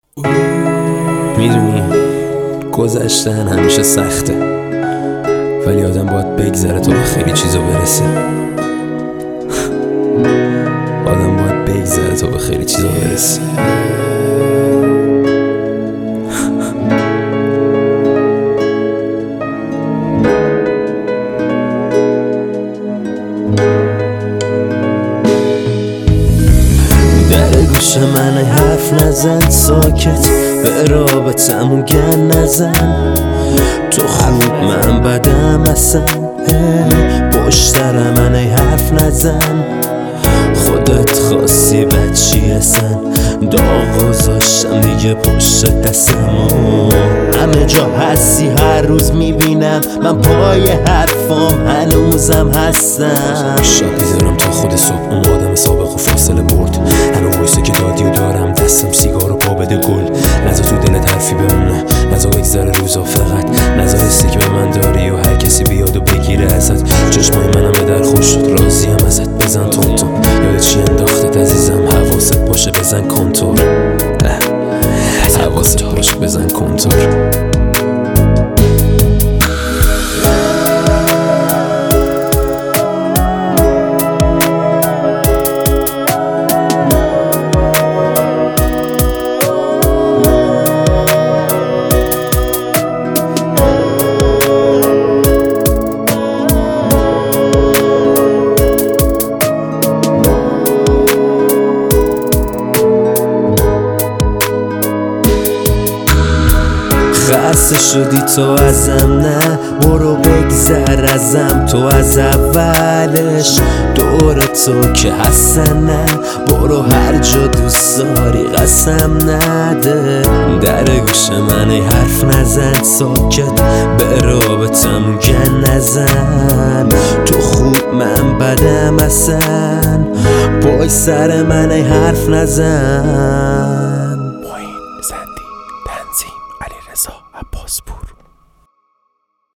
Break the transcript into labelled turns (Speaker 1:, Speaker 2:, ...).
Speaker 1: میدونی گذشتن همیشه سخته، ولی آدم باید بگذره تا به خیلی چیزا برسه. آدم باید بگذره تا به خیلی چیزا برسه. در گوش من حرف نزن، ساکت به رابطمون گن نزن. تو خوب من بدم اصلا، پشت سر من حرف نزن. خودت خواستی بچی اصلا، داغ گذاشتم دیگه پشت دستم. همه جا هستی، هر روز میبینم من پای حرفام هنوزم هستم. شب بیدارم تا خود صبح، اون آدم سابق و فاصله برد. هنو وایسه که دادی و دارم دستم سیگار و پا بده گل. نزا تو دلت حرفی بمونه، نزا بگذره روزا، فقط نزا حسی که به من داری و هر کسی بیاد و بگیره ازت. چشمای منم به در خوش شد، راضیم ازت. بزن تون تون، یاد چی انداختت عزیزم، حواست باشه بزن کنتور. حواست باشه بزن کنتور. خسته شدی تو ازم، نه برو بگذر ازم. تو از اولش دور تو که هستن، نه برو هر جا دوست داری قسم نده. در گوش من حرف نزن، ساکت به رابطمون گن نزن. تو خوب من بدم اصلا، پای سر من حرف نزن.